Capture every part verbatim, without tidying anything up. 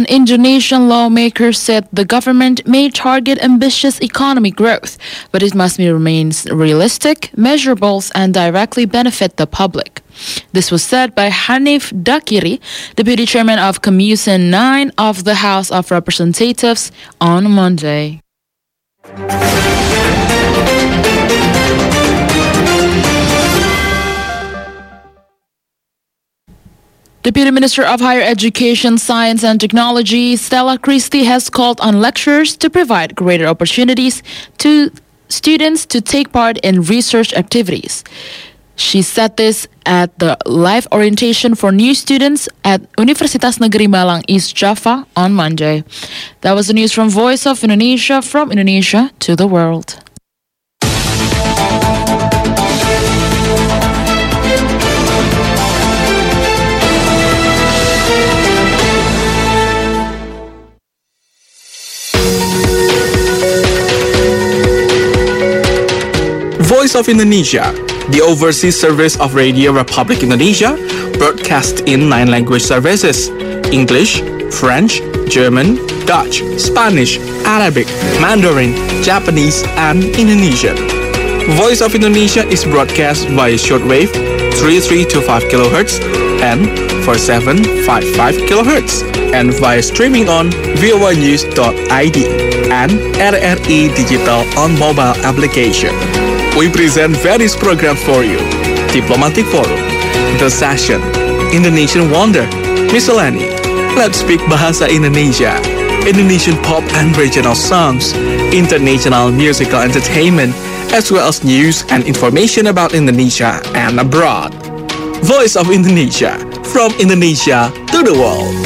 An Indonesian lawmaker said the government may target ambitious economic growth, but it must be remain realistic, measurable, and directly benefit the public. This was said by Hanif Dakiri, deputy chairman of Commission nine of the House of Representatives, on Monday. Deputy Minister of Higher Education, Science and Technology, Stella Christie, has called on lecturers to provide greater opportunities to students to take part in research activities. She said this at the live orientation for new students at Universitas Negeri Malang East Java on Monday. That was the news from Voice of Indonesia, from Indonesia to the world. Voice of Indonesia, the overseas service of Radio Republic Indonesia, broadcast in nine language services: English, French, German, Dutch, Spanish, Arabic, Mandarin, Japanese, and Indonesian. Voice of Indonesia is broadcast via shortwave three three two five kilohertz and four seven five five kilohertz, and via streaming on voa news dot i d and R R I Digital on mobile application. We present various programs for you: Diplomatic Forum, The Session, Indonesian Wonder, Miscellany, Let's Speak Bahasa Indonesia, Indonesian pop and regional songs, international musical entertainment, as well as news and information about Indonesia and abroad. Voice of Indonesia, from Indonesia to the world.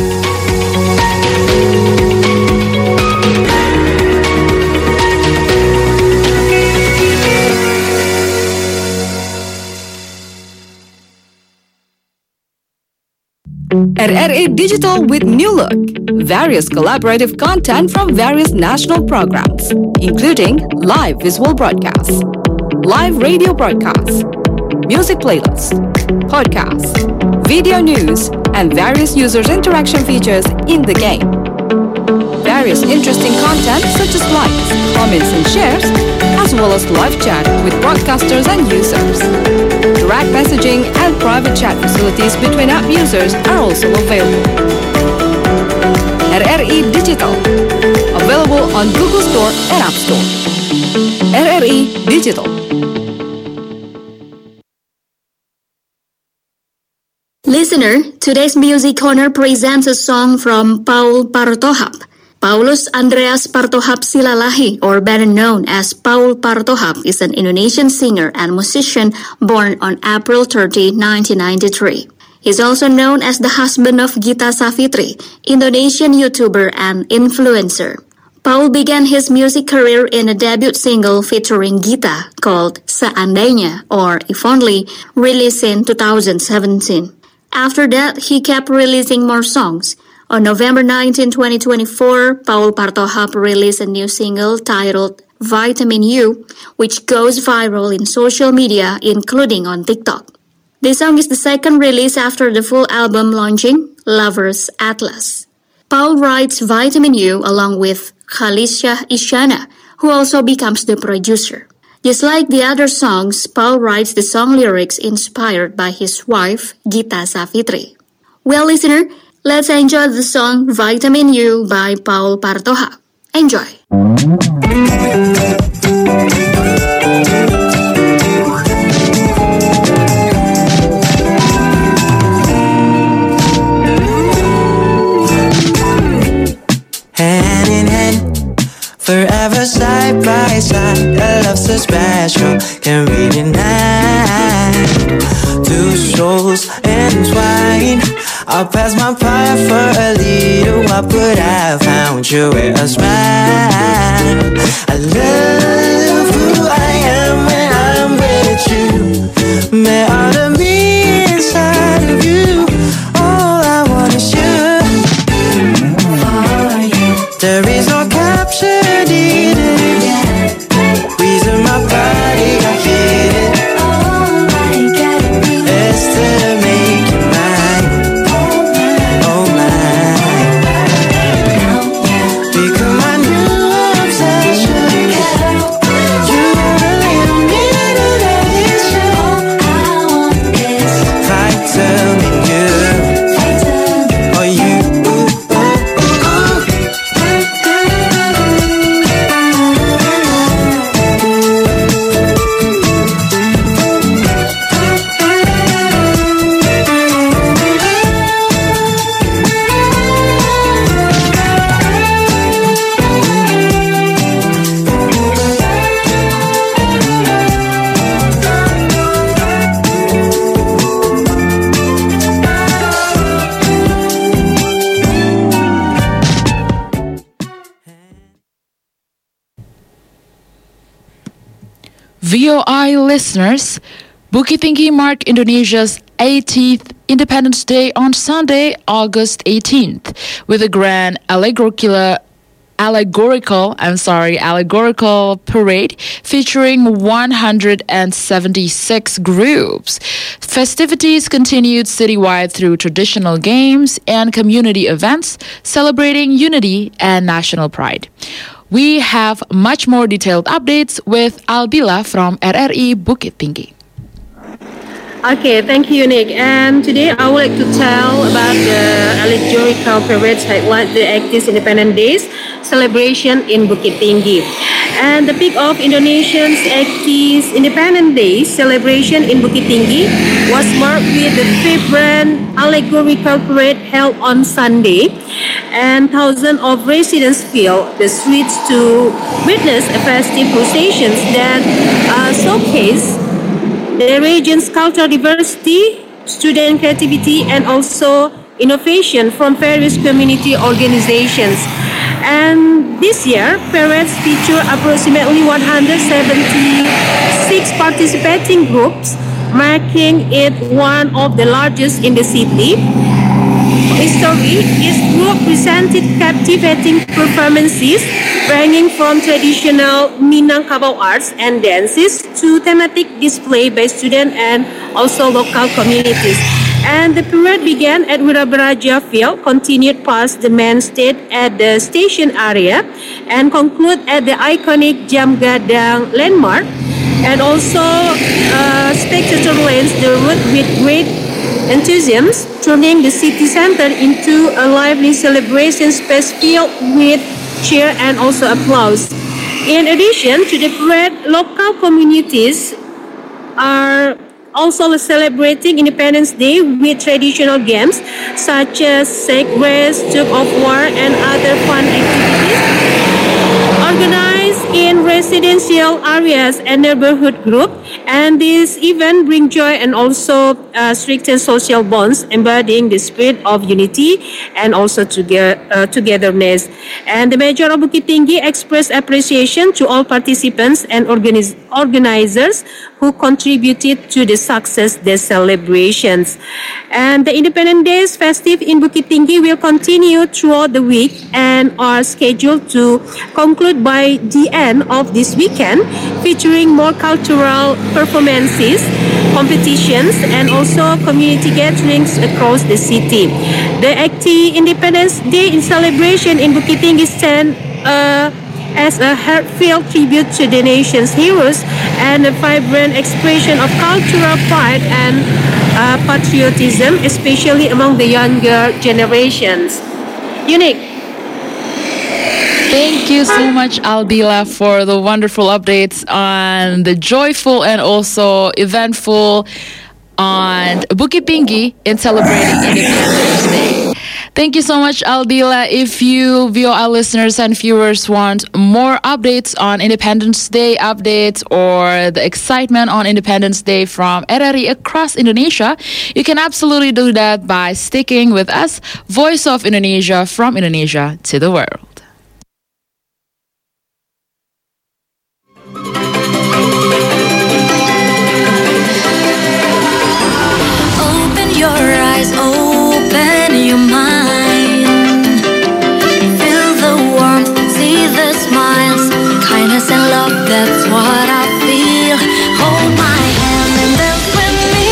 R R I Digital with new look. Various collaborative content from various national programs, including live visual broadcasts, live radio broadcasts, music playlists, podcasts, video news, and various users' interaction features in the game. Various interesting content such as likes, comments, and shares, as well as live chat with broadcasters and users. Direct messaging and private chat facilities between app users are also available. R R I Digital, available on Google Store and App Store. R R I Digital. Listener, today's Music Corner presents a song from Paul Partohap. Paulus Andreas Partohap Silalahi, or better known as Paul Partohap, is an Indonesian singer and musician born on April thirtieth, nineteen ninety-three. He's also known as the husband of Gita Savitri, Indonesian YouTuber and influencer. Paul began his music career in a debut single featuring Gita called Seandainya, or If Only, released in two thousand seventeen. After that, he kept releasing more songs. On November nineteenth, twenty twenty-four, Paul Partohap released a new single titled Vitamin U, which goes viral in social media, including on TikTok. This song is the second release after the full album launching, Lover's Atlas. Paul writes Vitamin U along with Khalisha Isyana, who also becomes the producer. Just like the other songs, Paul writes the song lyrics inspired by his wife, Gita Savitri. Well, listener, let's enjoy the song Vitamin U by Paul Partohap. Enjoy! Hand in hand, forever side by side. A love so special, can't be denied. Two souls entwined, I'll pass my pie for a little while, but I found you with a smile. I love who I am when I'm with you. May all of me inside of you. All I want is you. There is no caption needed. Reason my body got hit. It's to make you mine. Oh mine. V O I listeners, Bukit Tinggi marked Indonesia's eighteenth Independence Day on Sunday, August eighteenth, with a grand allegorical, allegorical, I'm sorry, allegorical parade featuring one hundred seventy-six groups. Festivities continued citywide through traditional games and community events celebrating unity and national pride. We have much more detailed updates with Albila from R R I Bukit Tinggi. Okay, thank you, Nick. And today I would like to tell about the allegorical parade highlight the eightieth Independence Days celebration in Bukit Tinggi. And the peak of Indonesia's eightieth Independence Day celebration in Bukit Tinggi was marked with the vibrant allegorical parade held on Sunday. And thousands of residents filled the streets to witness a festive procession that uh, showcase the region's cultural diversity, student creativity, and also innovation from various community organizations. And this year, parades feature approximately one hundred seventy-six participating groups, making it one of the largest in the city. History, each group presented captivating performances ranging from traditional Minangkabau arts and dances to thematic display by students and also local communities. And the parade began at Wirabaraja Field, continued past the main stage at the station area, and concluded at the iconic Jam Gadang landmark, and also uh, spectator lanes the route with great enthusiasm, turning the city center into a lively celebration space filled with cheer and also applause. In addition to the parade, local communities are also celebrating Independence Day with traditional games such as sack race, tug of war, and other fun activities organized in residential areas and neighborhood groups. And this event bring joy and also uh, strengthen social bonds, embodying the spirit of unity and also toge- uh, togetherness. And the Mayor of Bukit Tinggi expressed appreciation to all participants and organiz- organizers who contributed to the success of the celebrations. And the Independence Days festive in Bukit Tinggi will continue throughout the week and are scheduled to conclude by the end of this weekend, featuring more cultural performances, competitions, and also community gatherings across the city. The eightieth Independence Day in celebration in Bukit Tinggi stand uh, as a heartfelt tribute to the nation's heroes and a vibrant expression of cultural pride and uh, patriotism, especially among the younger generations. Unique. Thank you so much, Albila, for the wonderful updates on the joyful and also eventful on Bukit Tinggi in celebrating Independence Day. Thank you so much, Albila. If you, V O I listeners and viewers, want more updates on Independence Day updates or the excitement on Independence Day from R R I across Indonesia, you can absolutely do that by sticking with us, Voice of Indonesia, from Indonesia to the world. That's what I feel. Hold my hand and dance with me.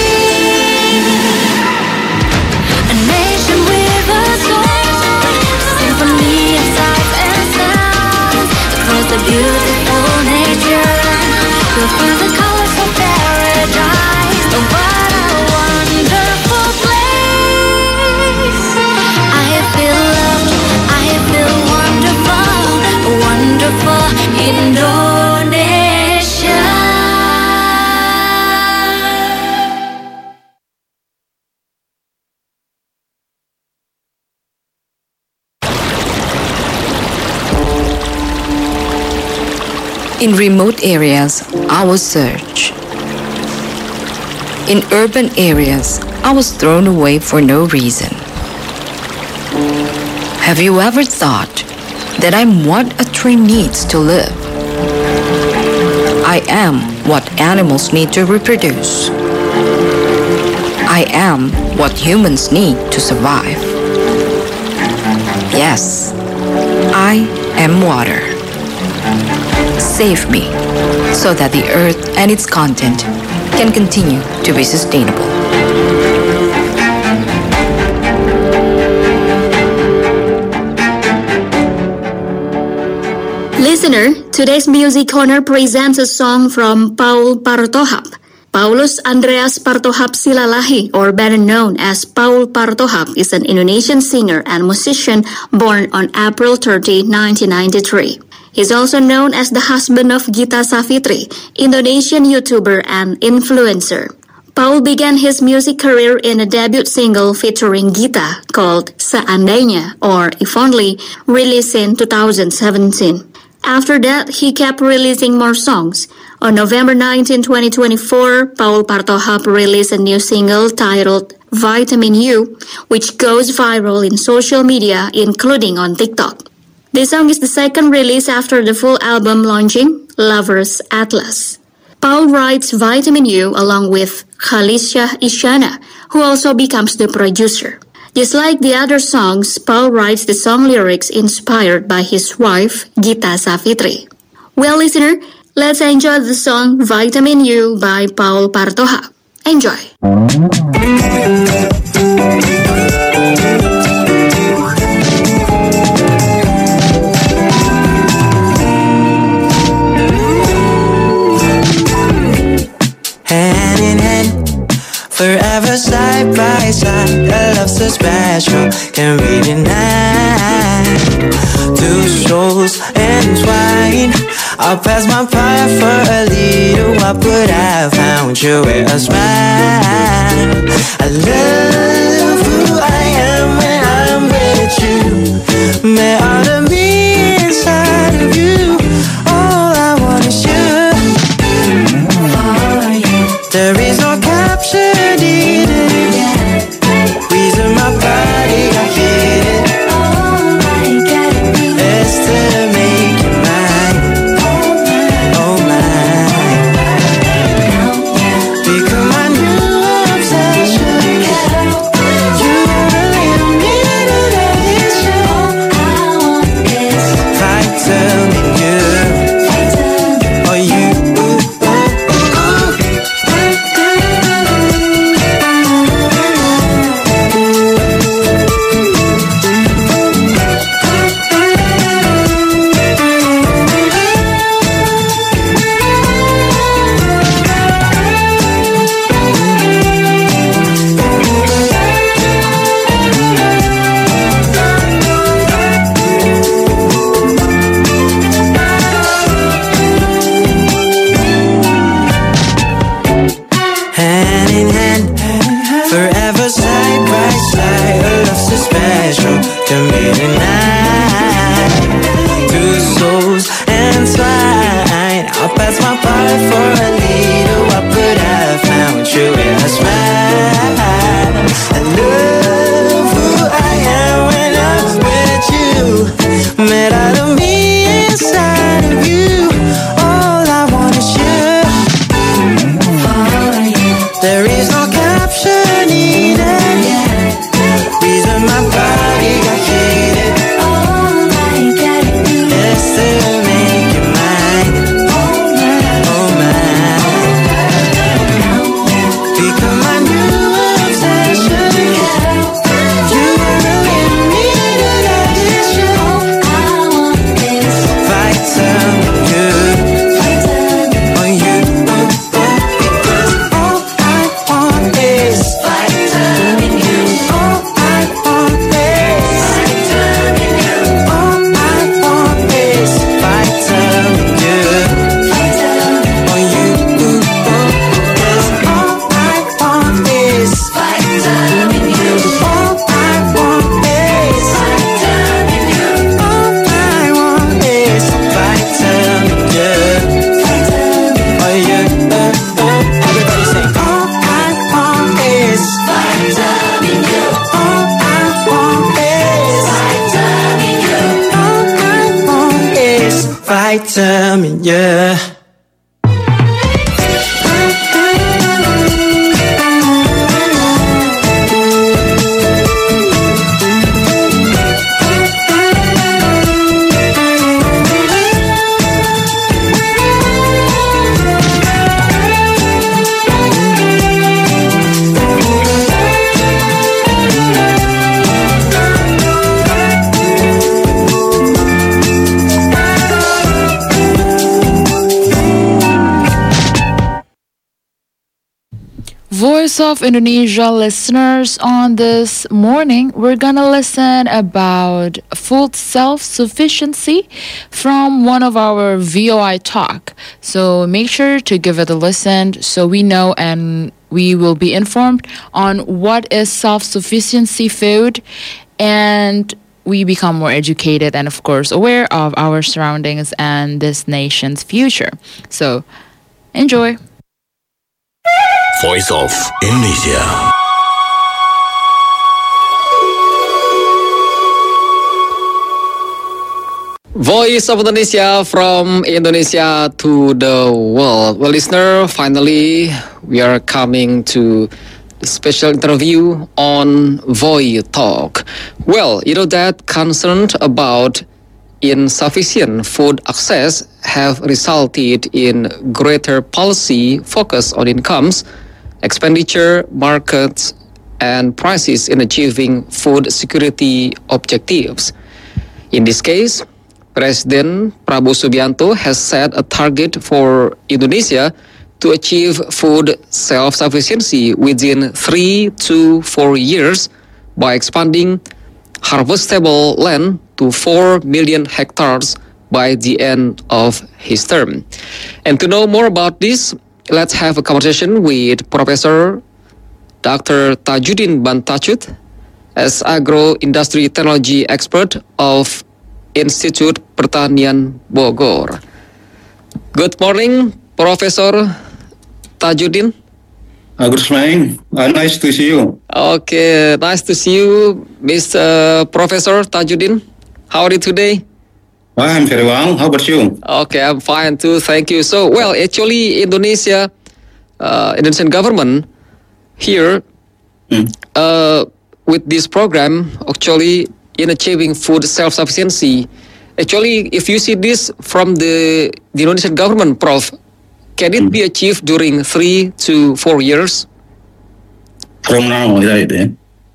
A nation with a soul, symphony of sights and sounds across the beautiful nature. We'll find the colors of paradise. Oh, what a wonderful place! I feel loved. I feel wonderful, wonderful indoors. In remote areas, I was searched. In urban areas, I was thrown away for no reason. Have you ever thought that I'm what a tree needs to live? I I am what animals need to reproduce. I am what humans need to survive. Yes, I am water. Save me so that the earth and its content can continue to be sustainable. Listener, today's Music Corner presents a song from Paul Partohap. Paulus Andreas Partohap Silalahi, or better known as Paul Partohap, is an Indonesian singer and musician born on April thirtieth, nineteen ninety-three. He's also known as the husband of Gita Savitri, Indonesian YouTuber and influencer. Paul began his music career in a debut single featuring Gita called Seandainya, or If Only, released in two thousand seventeen. After that, he kept releasing more songs. On November nineteenth, twenty twenty-four, Paul Partohap released a new single titled Vitamin U, which goes viral in social media, including on TikTok. This song is the second release after the full album launching, Lover's Atlas. Paul writes Vitamin U along with Khalisha Isyana, who also becomes the producer. Just like the other songs, Paul writes the song lyrics inspired by his wife, Gita Savitri. Well, listener, let's enjoy the song Vitamin U by Paul Partohap. Enjoy! Hand in hand, forever side by side. A love so special, can we deny? Two souls entwined. I'll pass my part for a little while, but I found you with a smile. I love who I am when I'm with you. May all the me inside of you. All I want is you. There is no caption needed. Reason my body got hit. It's to make you mine. Oh mine. Become my new obsession. You really need a addition. Fight till me you. Or you. Vitamin, yeah. Voice of Indonesia listeners, on this morning we're gonna listen about food self-sufficiency from one of our V O I talk. So make sure to give it a listen so we know and we will be informed on what is self-sufficiency food, and we become more educated and of course aware of our surroundings and this nation's future. So enjoy. Voice of Indonesia. Voice of Indonesia from Indonesia to the world. Well, listener, finally we are coming to the special interview on Voi Talk. Well, you know that concerned about insufficient food access have resulted in greater policy focus on incomes, expenditure, markets, and prices in achieving food security objectives. In this case, President Prabowo Subianto has set a target for Indonesia to achieve food self-sufficiency within three to four years by expanding harvestable land to four million hectares by the end of his term. And to know more about this, let's have a conversation with Professor Doctor Tajudin Bantachut, as agro-industry technology expert of Institute Pertanian Bogor. Good morning, Professor Tajudin. Uh, good morning. Uh, nice to see you. Okay, nice to see you, Mister Professor Tajudin. How are you today? Well, I'm very well. How about you? Okay, I'm fine too. Thank you. So, well, actually, Indonesia, uh, Indonesian government here, mm. uh, with this program, actually, in achieving food self-sufficiency, actually, if you see this from the, the Indonesian government, Prof, can it mm. be achieved during three to four years? From now, right? Eh?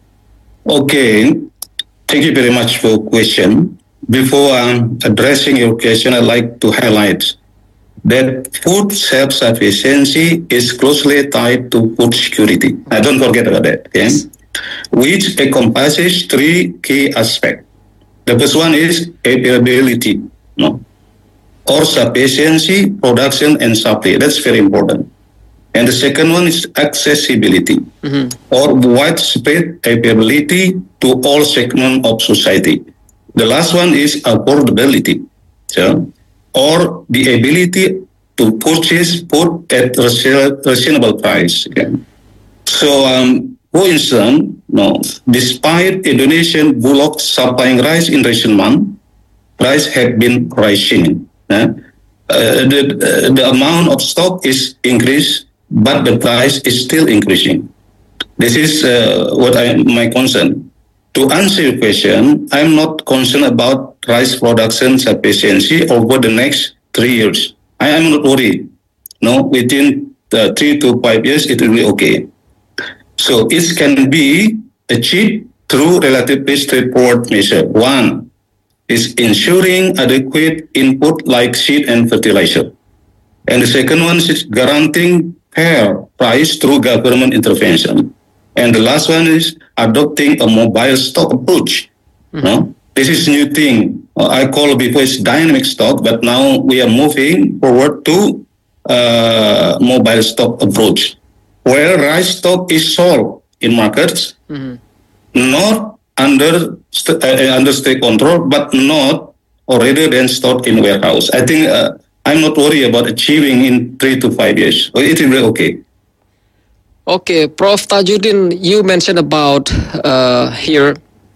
Okay. Thank you very much for the question. Before um, addressing your question, I'd like to highlight that food self-sufficiency is closely tied to food security. I don't forget about that. Okay? Yes. Which encompasses three key aspects. The first one is availability, no, or sufficiency, production, and supply. That's very important. And the second one is accessibility, mm-hmm. or widespread availability to all segments of society. The last one is affordability, so, or the ability to purchase food at a reasonable price. Okay? So, um, for instance, no, despite Indonesian bullocks supplying rice in recent months, price have been rising. Eh? Uh, the, uh, the amount of stock is increased, but the price is still increasing. This is uh, what I my concern. To answer your question, I'm not concerned about rice production sufficiency over the next three years. I am not worried. No, within the three to five years, it will be okay. So it can be achieved through relatively straightforward measure. One is ensuring adequate input like seed and fertilizer. And the second one is guaranteeing fair price through government intervention. And the last one is adopting a mobile stock approach. Mm-hmm. No? This is a new thing. Uh, I call before it's dynamic stock, but now we are moving forward to uh, mobile stock approach, where rice stock is sold in markets, mm-hmm. not under st- uh, under state control, but not or rather than stored in warehouse. I think uh, I'm not worried about achieving in three to five years. It will be okay. Okay, Professor Tajudin, you mentioned about uh, here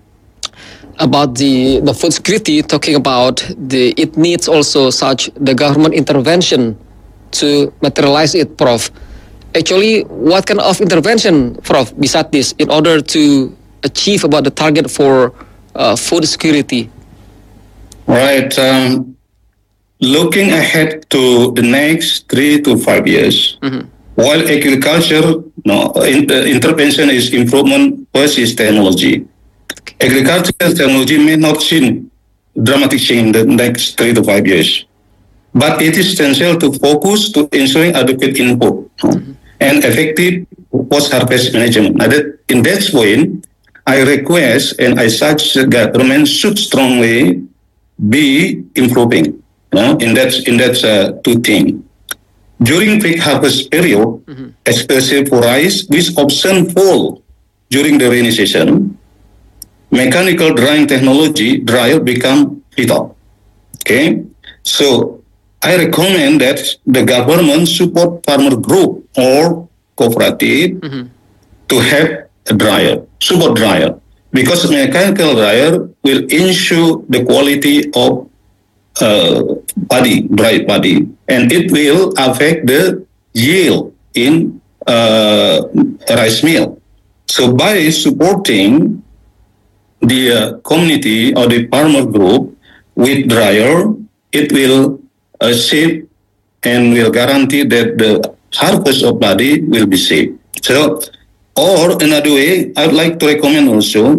about the the food security, talking about the it needs also such the government intervention to materialize it, Prof. Actually, what kind of intervention, Prof, besides this, in order to achieve about the target for uh, food security? Right. Um, looking ahead to the next three to five years, mm-hmm. while agriculture, no, in, uh, intervention is improvement versus technology. Okay. Agricultural technology may not see dramatic change in the next three to five years, but it is essential to focus to ensuring adequate input. Mm-hmm. and effective post-harvest management. Now that, in that point, I request and I suggest the government should strongly be improving, you know, in that in that uh, two things. During peak harvest period, mm-hmm. especially for rice, which often fall during the rainy season, mechanical drying technology dryer become vital. Okay, so I recommend that the government support farmer group or cooperative mm-hmm. to have a dryer, support dryer, because mechanical dryer will ensure the quality of uh, paddy, dry paddy, and it will affect the yield in uh, rice mill. So by supporting the uh, community or the farmer group with dryer, it will uh, save and will guarantee that the harvest of paddy will be safe. So, or another way, I would like to recommend also,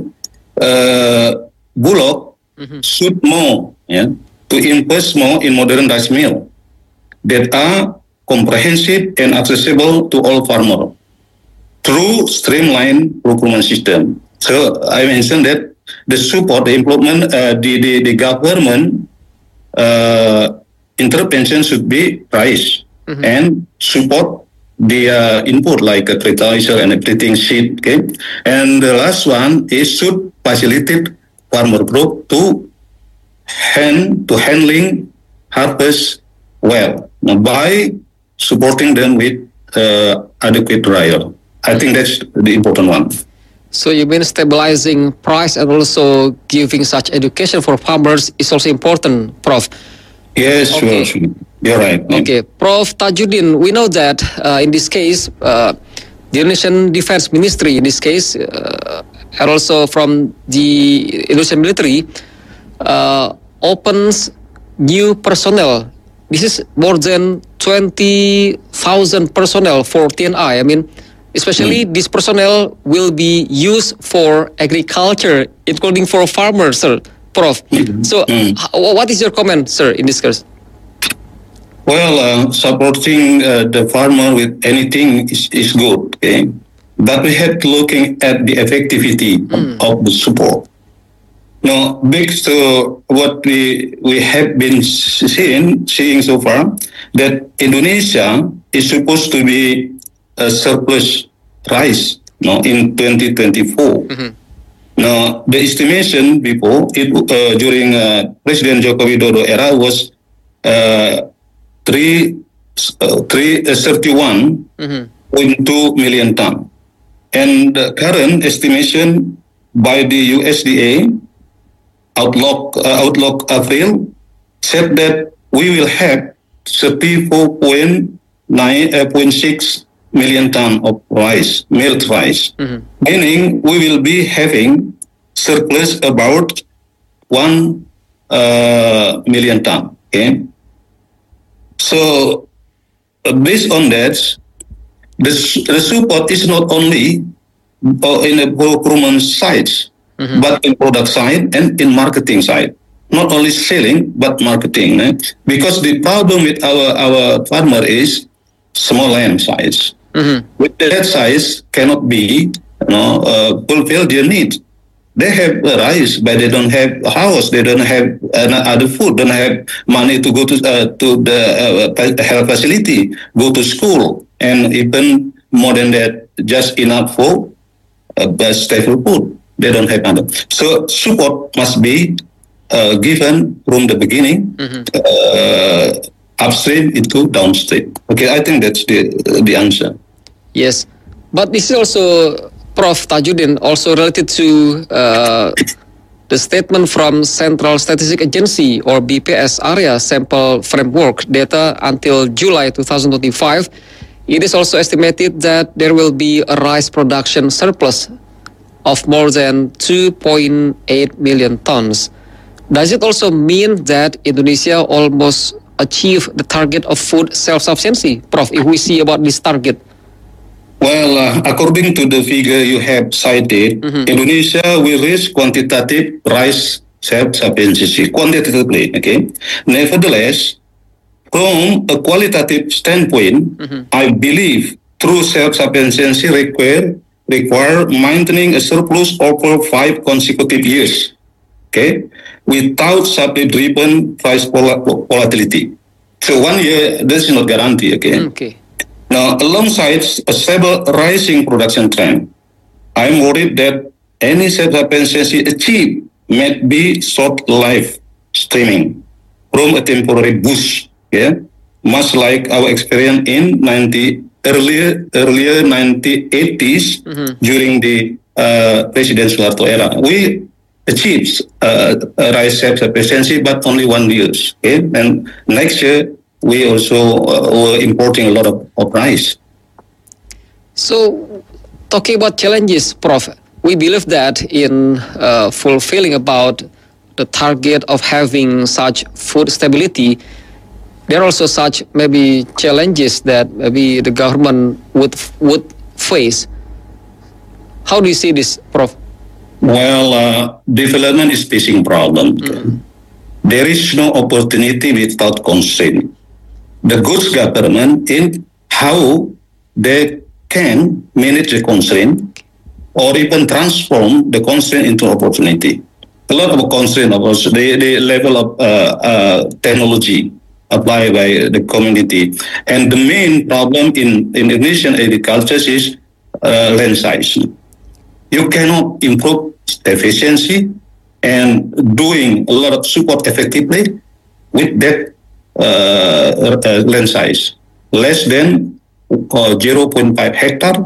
uh, Bulog mm-hmm. should more, yeah, to invest more in modern rice mill that are comprehensive and accessible to all farmers through streamlined procurement system. So I mentioned that the support, the improvement, uh, the, the, the government uh, intervention should be price mm-hmm. and support the uh, input like a fertilizer and everything seed. Okay, and the last one is should facilitate farmer group to hand to handling harvest well by supporting them with uh, adequate dryer. I think that's the important one. So you mean stabilizing price and also giving such education for farmers is also important, Prof? Yes, okay. Sure, sure. You're right. Okay, Prof Tajudin, we know that uh, in this case, uh, the Indonesian Defense Ministry in this case, uh, and also from the Indonesian military, uh, opens new personnel. This is more than twenty thousand personnel for T N I. I mean, especially mm. this personnel will be used for agriculture, including for farmers, sir, Prof. Mm. So, mm. h- what is your comment, sir, in this case? Well, uh, supporting uh, the farmer with anything is, is good, okay? But we have to looking at the effectivity mm. of, of the support. Now, based to what we we have been seeing, seeing so far, that Indonesia is supposed to be a surplus rice, no, in twenty twenty-four. Mm-hmm. Now, the estimation before it uh, during uh, President Joko Widodo era was uh, three uh, three uh, thirty-one point two million ton, and the current estimation by the U S D A Outlook uh, Outlook April said that we will have thirty-four point six million ton of rice, milled rice, mm-hmm. meaning we will be having surplus about one uh, million ton. Okay, so uh, based on that, the, the support is not only uh, in the procurement side, mm-hmm. but in product side and in marketing side. Not only selling but marketing, eh? Because the problem with our our farmer is small land size. Mm-hmm. With that size cannot be, you know, uh, fulfill their needs. They have uh, rice, but they don't have a house. They don't have uh, other food. Don't have money to go to uh, to the uh, health facility, go to school, and even more than that, just enough for uh, stable food. They don't have other. So support must be uh, given from the beginning. Mm-hmm. Uh, upstream into downstream. Okay, I think that's the the answer. Yes, but this is also, Prof Tajudin, also related to uh, the statement from Central Statistics Agency or B P S area sample framework data until July twenty twenty-five. It is also estimated that there will be a rice production surplus of more than two point eight million tons. Does it also mean that Indonesia almost achieved the target of food self-sufficiency, Prof, if we see about this target? Well, uh, according to the figure you have cited, mm-hmm. Indonesia will reach quantitative rice self-sufficiency, quantitatively, okay? Nevertheless, from a qualitative standpoint, mm-hmm. I believe true self-sufficiency require require maintaining a surplus over five consecutive years, okay, without supply-driven price vol- volatility. So one year, this is not guarantee, okay? Okay. Now, alongside a stable rising production trend, I'm worried that any self-sufficiency achieved may be short-lived streaming from a temporary boost, yeah, much like our experience in ninety earlier earlier nineteen eighties Mhm. during the uh, President Suharto era. We achieved uh, a rise self-sufficiency, but only one year. Okay, and next year we also uh, were importing a lot of, of rice. So, talking about challenges, Prof, we believe that in uh, fulfilling about the target of having such food stability, there are also such maybe challenges that maybe the government would would face. How do you see this, Prof? Well, uh, development is facing problems. There is no opportunity without constraint. The good government in how they can manage the constraint or even transform the constraint into opportunity. A lot of constraint, of course, the, the level of uh, uh, technology applied by the community. And the main problem in, in Indonesian agriculture is uh, land size. You cannot improve efficiency and doing a lot of support effectively with that uh, uh, land size. Less than uh, zero point five hectare.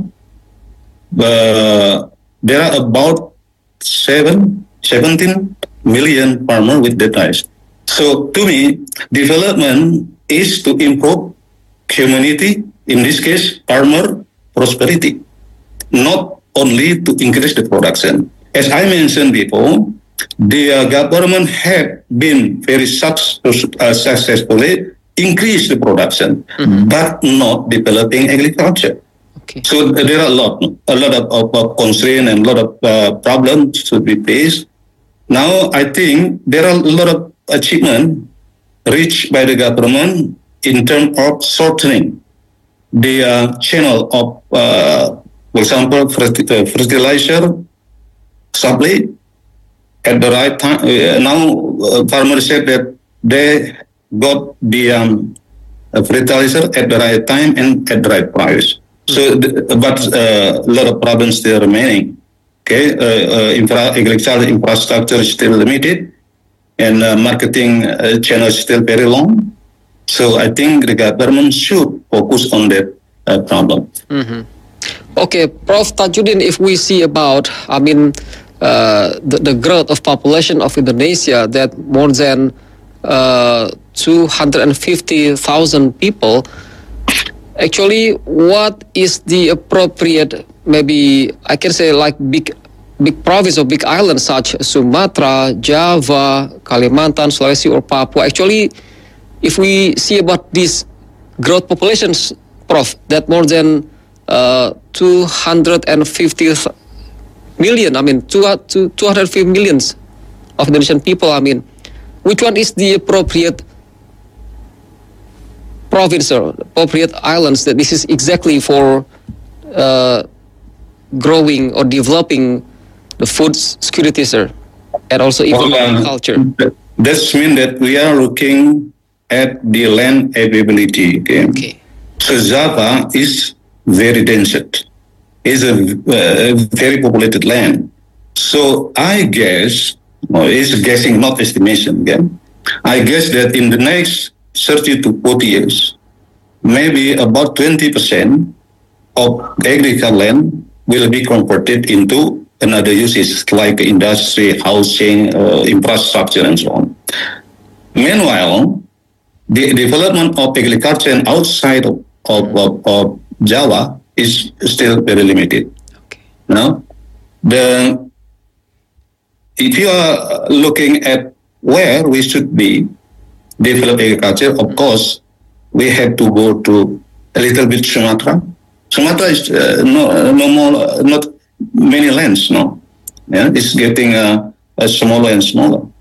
Uh, there are about seven, seventeen million farmers with that size. So to me, development is to improve community, in this case, farmer prosperity, not only to increase the production. As I mentioned before, the uh, government had been very suc- uh, successfully increase the production, Mhm. but not developing agriculture. Okay. So uh, there are a lot, a lot of, of, of constraints and a lot of uh, problems to be faced. Now I think there are a lot of achievement reached by the government in terms of shortening the uh, channel of, uh, for example, ferti- uh, fertilizer supply at the right time. Uh, now uh, farmers said that they got the um, uh, fertilizer at the right time and at the right price. So, the, but uh, a lot of problems still remaining. Okay, uh, uh, infra- agricultural infrastructure is still limited, and uh, marketing uh, channel is still very long. So I think the government should focus on that uh, problem. Mhm. Okay, Prof Tajudin, if we see about, I mean, uh, the, the growth of population of Indonesia, that more than uh, two hundred fifty thousand people, actually, what is the appropriate, maybe I can say like big big province or big islands such as Sumatra, Java, Kalimantan, Sulawesi or Papua? Actually, if we see about these growth populations, Prof, that more than uh, two hundred fifty million, I mean, two, two, two hundred fifty millions of Indonesian people, I mean, which one is the appropriate province or appropriate islands that this is exactly for uh, growing or developing the food security, sir, and also even Well, uh, agriculture? That's mean that we are looking at the land availability. Okay. Okay. So Java is very dense. It's a uh, very populated land. So I guess, or it's guessing, not estimation again. I guess that in the next thirty to forty years, maybe about twenty percent of agricultural land will be converted into another uses like industry, housing, uh, infrastructure, and so on. Meanwhile, the development of agriculture outside of, of, of, of Java is still very limited. Okay. Now, the if you are looking at where we should be develop agriculture, of course, we have to go to a little bit Sumatra. Sumatra is uh, no no more uh, not many lands. No, yeah, it's getting uh, uh, smaller and smaller.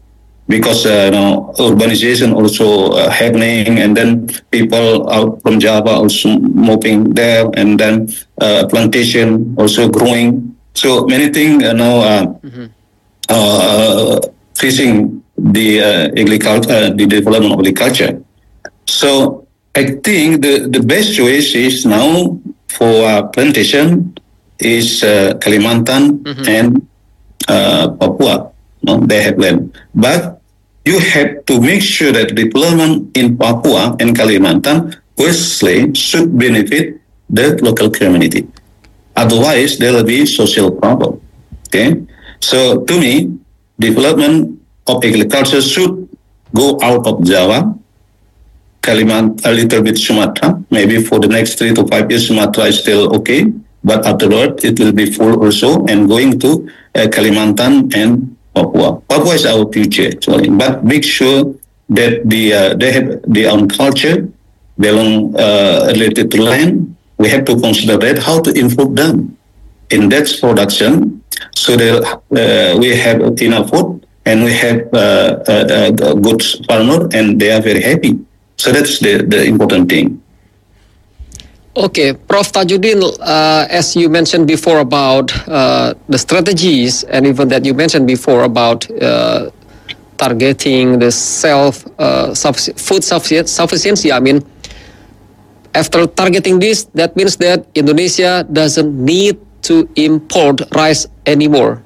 because uh, you know urbanization also uh, happening, and then people out from Java also moving there, and then uh, plantation also growing. So many things you know uh, mm-hmm. uh, facing the uh, agriculture, uh, the development of agriculture. So I think the, the best choice is now for uh, plantation is uh, Kalimantan mm-hmm. and uh, Papua. No, they have land, but you have to make sure that development in Papua and Kalimantan firstly should benefit the local community. Otherwise, there will be social problem. Okay, so to me, development of agriculture should go out of Java, Kalimantan, a little bit Sumatra. Maybe for the next three to five years, Sumatra is still okay, but afterward it will be full also, and going to uh, Kalimantan and Papua. Papua is our future actually, but make sure that the uh, they have their own culture, belong uh, related to land. We have to consider that how to improve them in that production, so that uh, we have enough food and we have uh, a, a good farmer and they are very happy. So that's the, the important thing. Okay, Professor Tajudeen, uh, as you mentioned before about uh, the strategies, and even that you mentioned before about uh, targeting the self uh, suffic- food suffic- sufficiency. I mean, after targeting this, that means that Indonesia doesn't need to import rice anymore.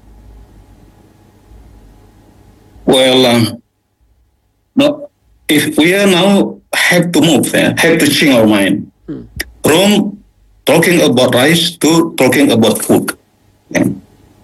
Well, um, no, if we are now have to move, uh, have to change our mind. Hmm. From talking about rice to talking about food. Okay,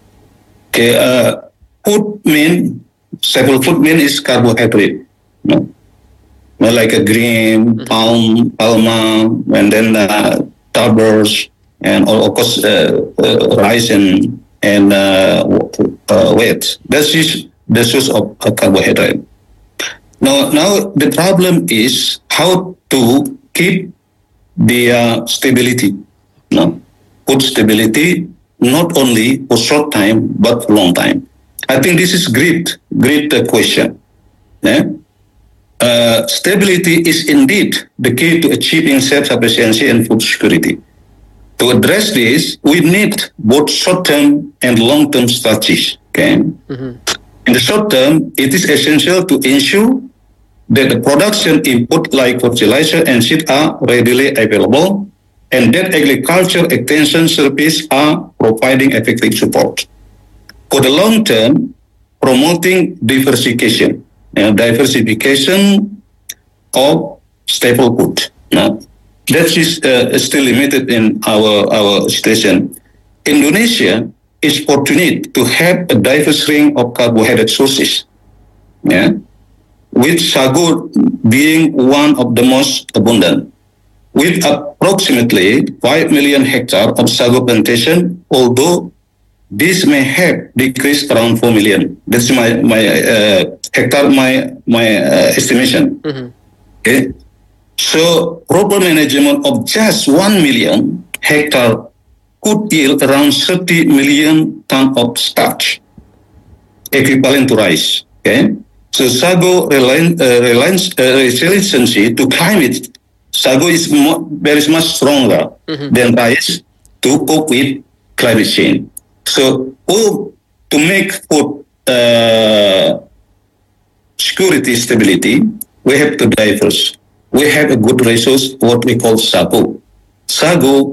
okay uh, food mean, several food mean is carbohydrate. No? Well, like a grain, palm, palma, and then uh, tubers, and of course uh, uh, rice and and uh, uh, wheat. That's just the source of uh, carbohydrate. Now, now the problem is how to keep the uh, stability, no, food stability, not only for short time but for long time. I think this is great, great uh, question. Yeah? Uh, stability is indeed the key to achieving self-sufficiency and food security. To address this, we need both short-term and long-term strategies. Okay. Mm-hmm. In the short term, it is essential to ensure that the production input like fertilizer and seed are readily available, and that agriculture extension services are providing effective support. For the long term, promoting diversification, uh, diversification of staple food. Now, that is uh, still limited in our, our situation. Indonesia is fortunate to have a diverse range of carbohydrate sources. Yeah. With sago being one of the most abundant. With approximately five million hectares of sago plantation, although this may have decreased around four million. That's my, my uh, hectare, my, my uh, estimation. Mm-hmm. Okay. So proper management of just one million hectare could yield around thirty million tons of starch, equivalent to rice. Okay. So sago reliance, uh, reliance, uh, resiliency to climate, sago is mo- very much stronger mm-hmm. than rice to cope with climate change. So, oh, to make food uh, security stability, we have to diverse. We have a good resource, what we call sago. Sago,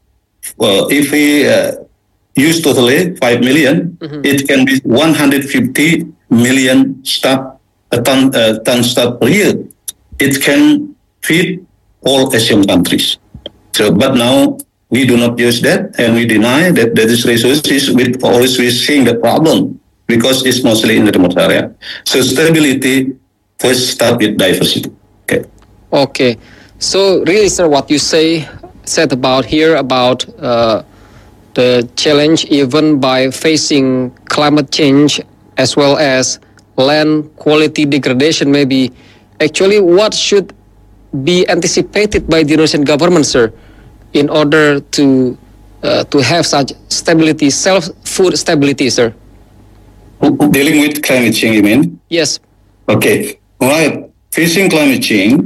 uh, if we uh, use totally five million, mm-hmm. it can be one hundred fifty million stock, a ton, uh, ton stock per year. It can feed all Asian countries. So, but now we do not use that, and we deny that that is resources. We always we seeing the problem because it's mostly in the remote area. So stability first start with diversity. Okay. Okay. So really, sir, what you say said about here about uh, the challenge even by facing climate change as well as land quality degradation, maybe actually what should be anticipated by the Indonesian government, sir, in order to uh, to have such stability, self food stability, sir? Dealing with climate change, you mean? Yes. Okay, right. Facing climate change,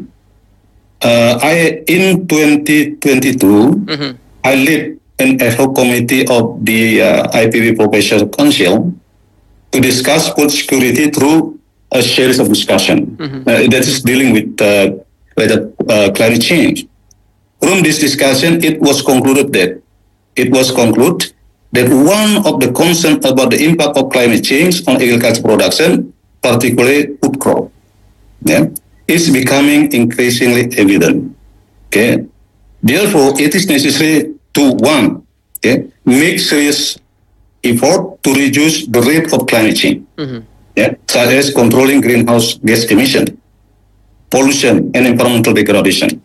uh, I in twenty twenty-two, Mm-hmm. I led an ad hoc committee of the uh, I P B Professional Council to discuss food security through a series of discussion Mm-hmm. uh, that is dealing with uh, with uh, climate change. From this discussion, it was concluded that it was concluded that one of the concerns about the impact of climate change on agriculture production, particularly food crop, yeah, is becoming increasingly evident. Okay, therefore, it is necessary to one, okay, make serious effort to reduce the rate of climate change, Mm-hmm. yeah, such as controlling greenhouse gas emission, pollution, and environmental degradation.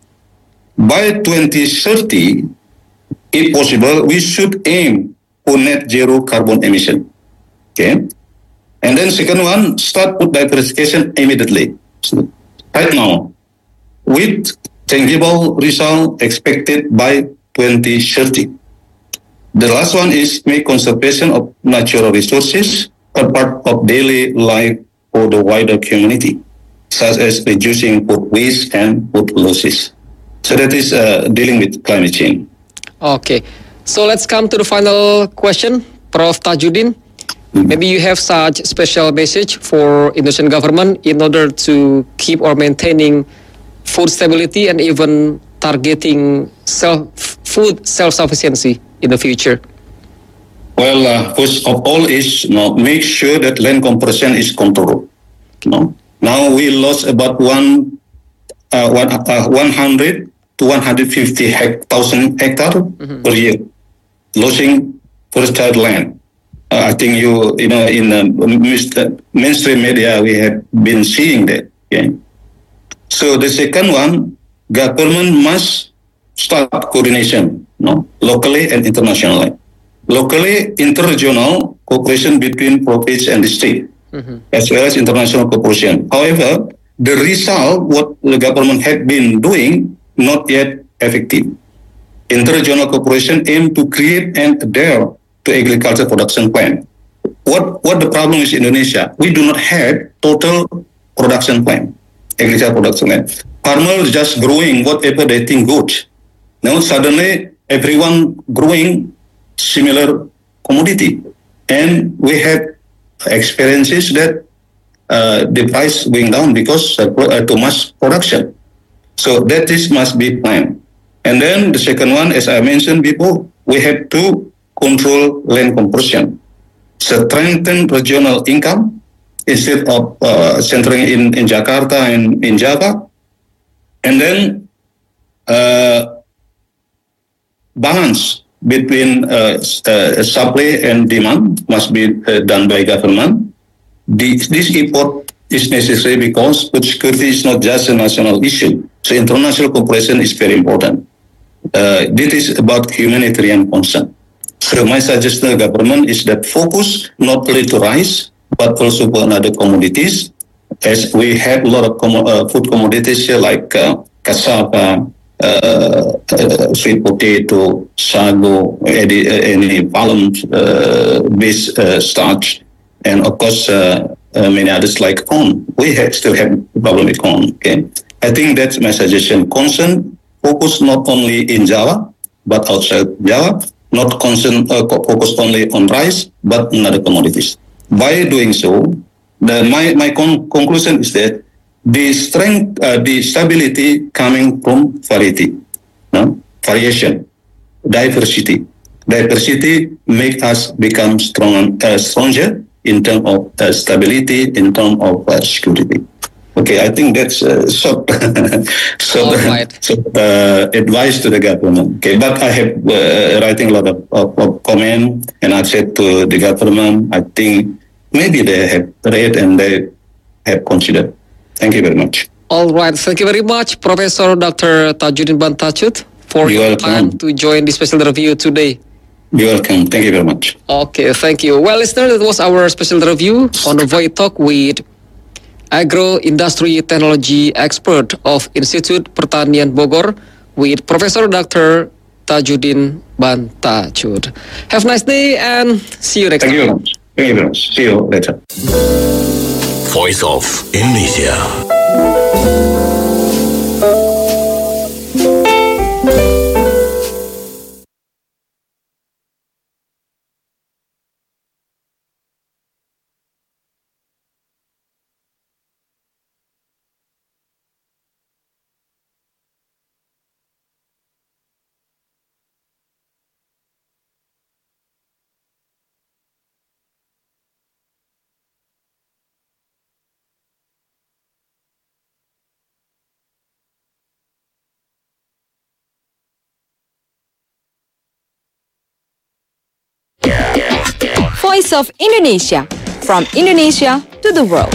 By twenty thirty, if possible, we should aim for net zero carbon emission. Okay, and then second one, start food diversification immediately. So, right now, with tangible result expected by twenty thirty. The last one is make conservation of natural resources a part of daily life for the wider community, such as reducing food waste and food losses. So that is uh, dealing with climate change. Okay, so let's come to the final question, Prof Tajudin. Maybe you have such special message for Indonesian government in order to keep or maintaining food stability and even targeting self food self-sufficiency in the future. Well, uh, first of all is you know, make sure that land compression is controlled. You know? Now we lost about one, uh, one, uh, one hundred to one hundred fifty hect- thousand hectare Mhm. per year, losing fertile land. Uh, I think you, you know, in the mainstream media, we have been seeing that. Okay? So the second one, government must start coordination, you know, locally and internationally. Locally, interregional cooperation between province and the state, Mhm. as well as international cooperation. However, the result, what the government had been doing, not yet effective. Interregional cooperation aim to create and adhere to agriculture production plan. What what the problem is in Indonesia? We do not have total production plan, agriculture production plan. Farmers just growing whatever they think good. Now suddenly everyone growing similar commodity, and we have experiences that uh, the price going down because uh, too much production. So that is must be planned. And then the second one, as I mentioned before, we have to control land compression, strengthen regional income instead of uh, centering in, in Jakarta and in Java. And then uh, balance between uh, uh, supply and demand must be uh, done by government. This, this effort is necessary because food security is not just a national issue. So international cooperation is very important. Uh, this is about humanitarian concern. So my suggestion to the government is that focus not only to rice, but also for other commodities, as we have a lot of com- uh, food commodities here like uh, cassava, uh, uh, sweet potato, sago, any, any palm-based uh, uh, starch, and of course uh, uh, many others like corn. We have, still have a problem with corn. Okay, I think that's my suggestion. Concern focus not only in Java, but outside Java. Not concern uh, focus only on rice, but on other commodities. By doing so, the, my my con- conclusion is that the strength, uh, the stability coming from variety, no? Variation, diversity. Diversity make us become strong, uh, stronger in terms of uh, stability, in terms of uh, security. Okay, I think that's uh, short, short, right. short uh, advice to the government. Okay, but I have uh, writing a lot of, of, of comment, and I said to the government, I think maybe they have read and they have considered. Thank you very much. All right, thank you very much, Professor Doctor Tajudin Bantachut, for You're your welcome. time to join this special review today. You're welcome. Thank you very much. Okay, thank you. Well, listeners, that was our special review on the Voice Talk with Agro-Industry Technology Expert of Institute Pertanian Bogor with Professor Doctor Tajudin Bantachut. Have a nice day and see you next Thank time. you very much. Thank you very much. See you later. Voice of Indonesia. Voice of Indonesia, from Indonesia to the world.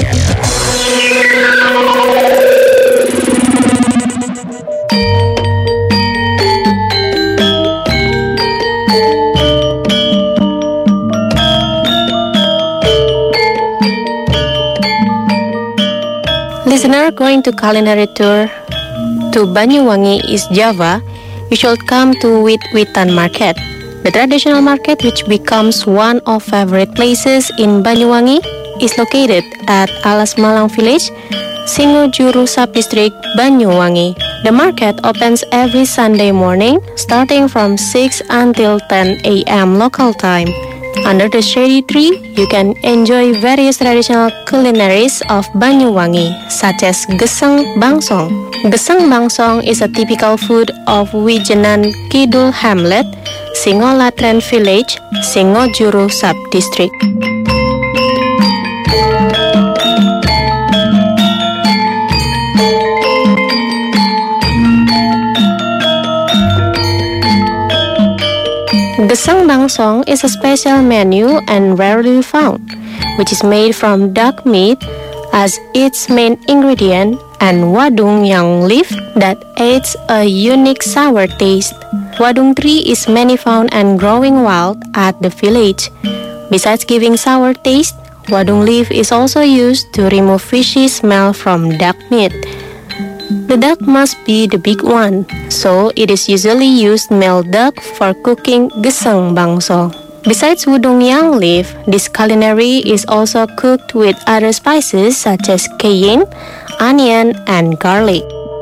Listener, going to culinary tour to Banyuwangi, East Java, you should come to Wit Witan Market. The traditional market, which becomes one of favorite places in Banyuwangi, is located at Alas Malang Village, Singojuru Sub-District, Banyuwangi. The market opens every Sunday morning, starting from six until ten a m local time. Under the shady tree, you can enjoy various traditional culinaries of Banyuwangi, such as Gesang Bangsong. Gesang Bangsong is a typical food of Wijenan Kidul Hamlet, Singolatren Village, Singojuru Sub-District. Gesang Bangsong is a special menu and rarely found, which is made from duck meat as its main ingredient and wadung yang leaf that adds a unique sour taste. Wadung tree is many found and growing wild at the village. Besides giving sour taste, wadung leaf is also used to remove fishy smell from duck meat. The duck must be the big one, so it is usually used male duck for cooking Gesang Bangsong. Besides wadung yang leaf, this culinary is also cooked with other spices such as cayenne, onion, and garlic.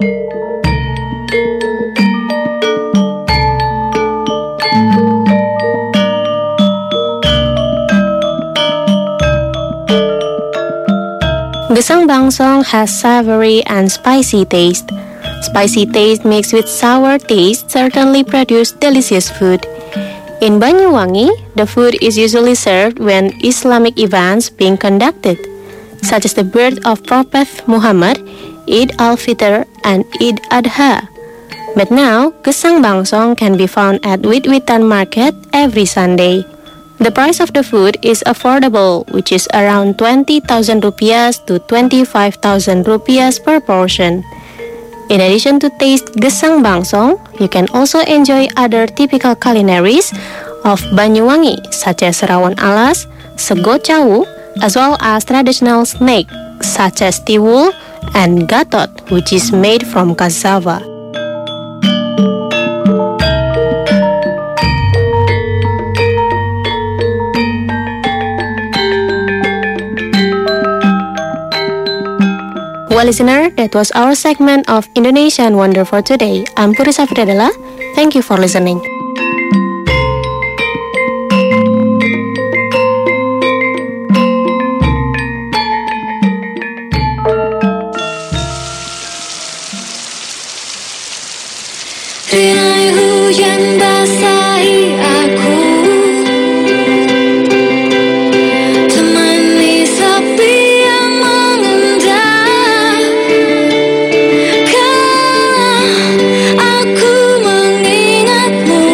Gesang Bangsong has savory and spicy taste. Spicy taste mixed with sour taste certainly produce delicious food. In Banyuwangi, the food is usually served when Islamic events being conducted, such as the birth of Prophet Muhammad, Eid al-Fitr, and Eid Adha. But now, Gesang Bangsong can be found at Wit Witan Market every Sunday. The price of the food is affordable, which is around twenty thousand rupiahs to twenty-five thousand rupiahs per portion. In addition to taste Gesang Bangsong, you can also enjoy other typical culinaries of Banyuwangi, such as rawon alas, sego cawu, as well as traditional snack such as tiwul and gatot, which is made from cassava. Well, listener, that was our segment of Indonesian Wonder for today. I'm Purisa Fidadela. Thank you for listening. Rinai hujan basahi aku, temani sepi yang mengendap. Kala aku mengingatmu,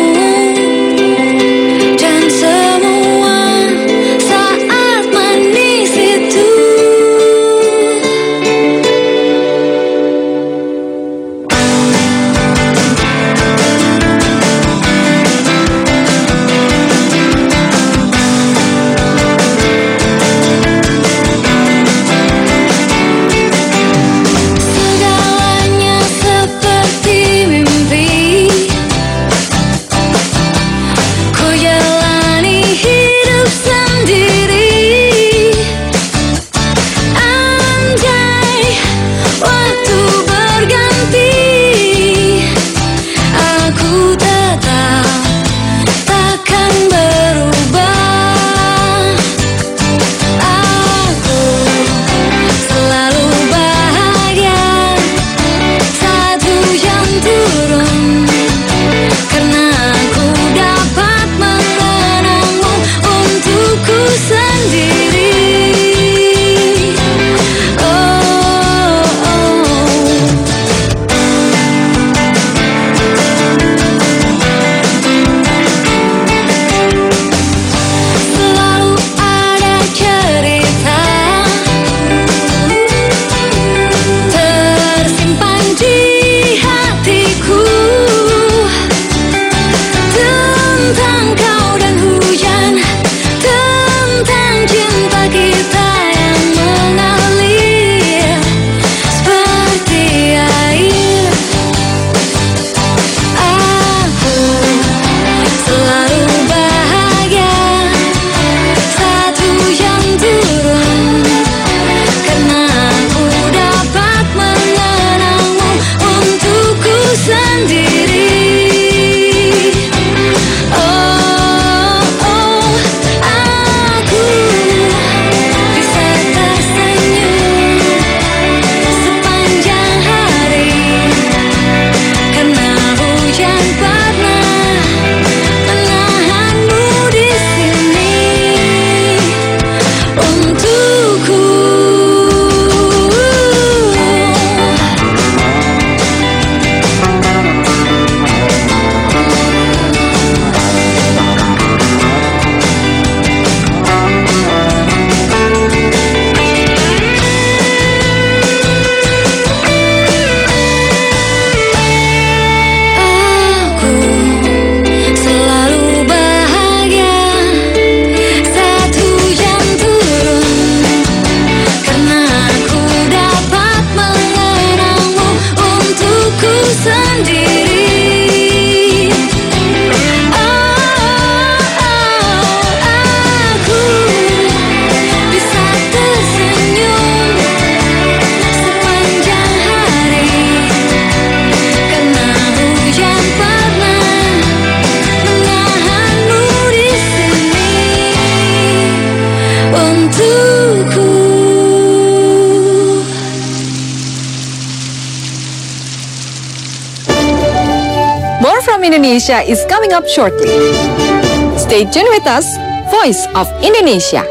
Indonesia is coming up shortly. Stay tuned with us, Voice of Indonesia.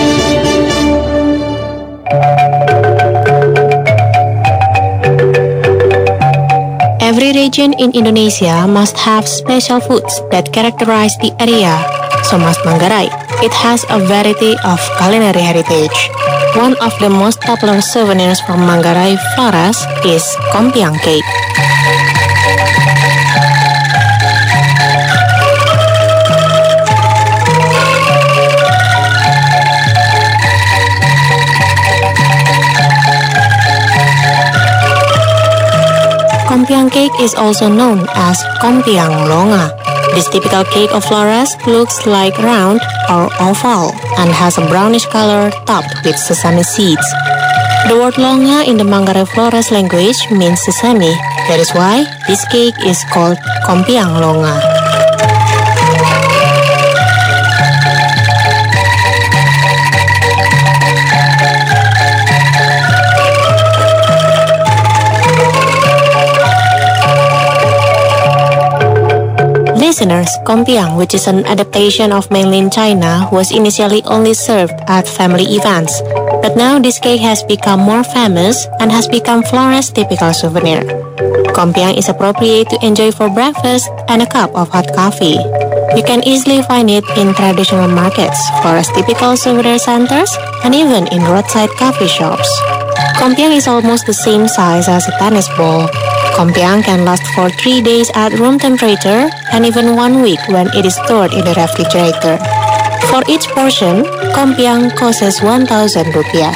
Every region in Indonesia must have special foods that characterize the area. So must Manggarai. It has a variety of culinary heritage. One of the most popular souvenirs from Manggarai Flores is Kompiang cake. Kompiang cake is also known as Kompiang Longa. This typical cake of Flores looks like round or oval and has a brownish color topped with sesame seeds. The word longa in the Manggarai Flores language means sesame. That is why this cake is called Kompiang Longa. Listeners, Kompiang, which is an adaptation of mainland China, was initially only served at family events. But now this cake has become more famous and has become Flores' typical souvenir. Kompiang is appropriate to enjoy for breakfast and a cup of hot coffee. You can easily find it in traditional markets, Flores' typical souvenir centers, and even in roadside coffee shops. Kompiang is almost the same size as a tennis ball. Kompiang can last for three days at room temperature and even one week when it is stored in the refrigerator. For each portion, Kompiang costs one thousand rupiah.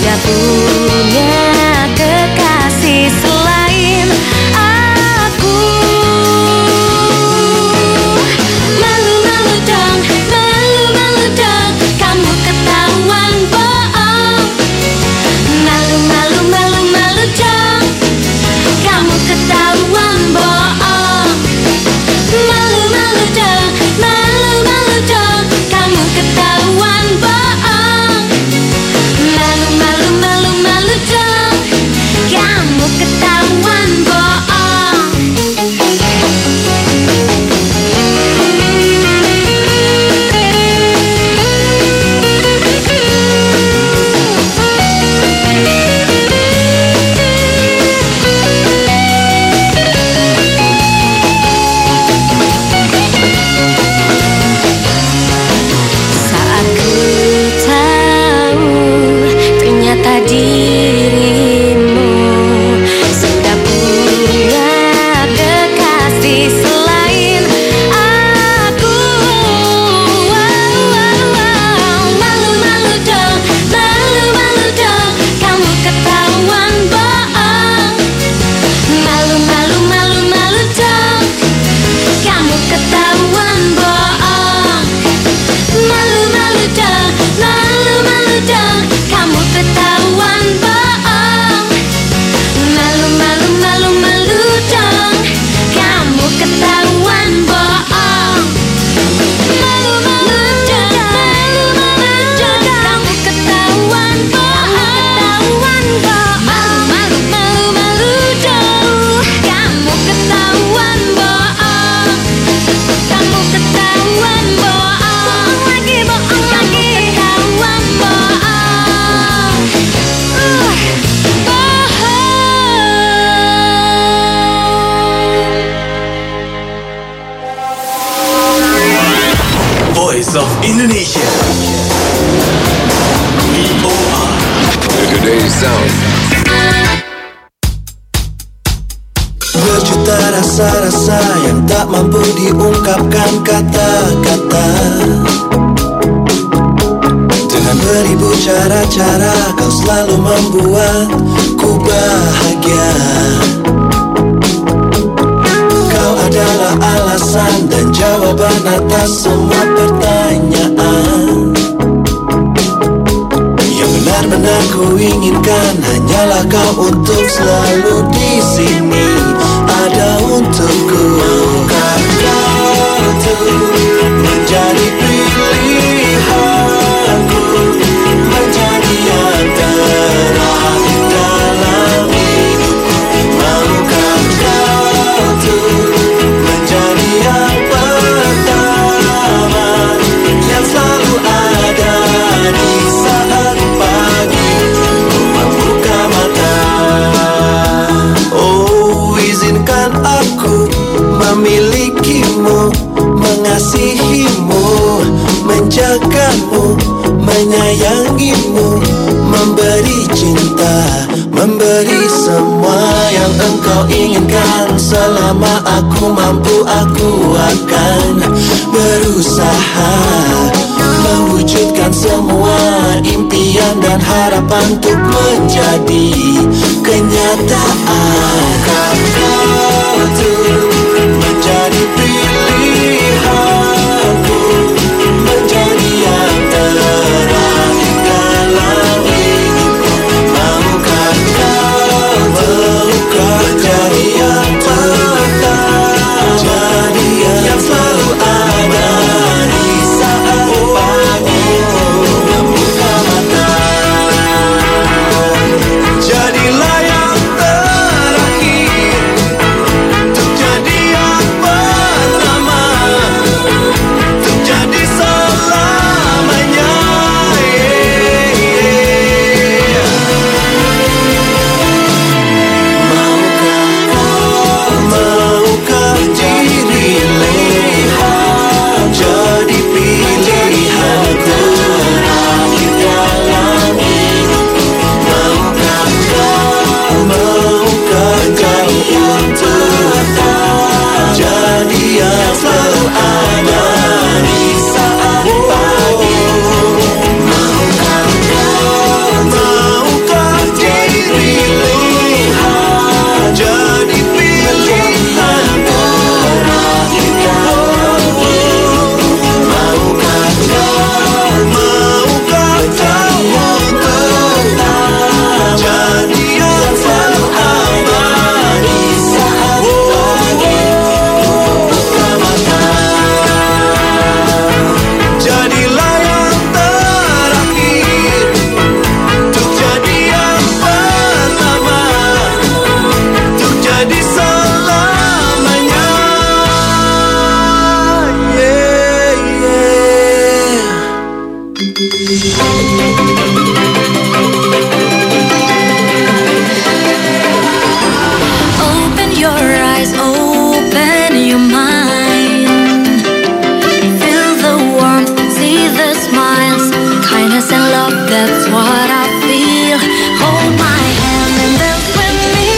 Punya kekasih selain aku. rasa-rasa yang tak mampu diungkapkan kata-kata. Dengan beribu cara-cara kau selalu membuatku bahagia. Kau adalah alasan dan jawaban atas semua pertanyaan. Yang benar-benar ku inginkan hanyalah kau untuk selalu di sini, ada untukku. Maukah kau tuh menjadi pilihanku, menjadi yang terakhir dalam hidupku? Maukah kau tuh menjadi yang pertama, yang selalu ada di saat pagi ku membuka mata? Oh, izinkan aku memilikimu, mengasihimu, menjagamu, menyayangimu, memberi cinta, memberi semua yang engkau inginkan. Selama aku mampu, aku akan berusaha mewujudkan semua impian dan harapan untuk menjadi kenyataan.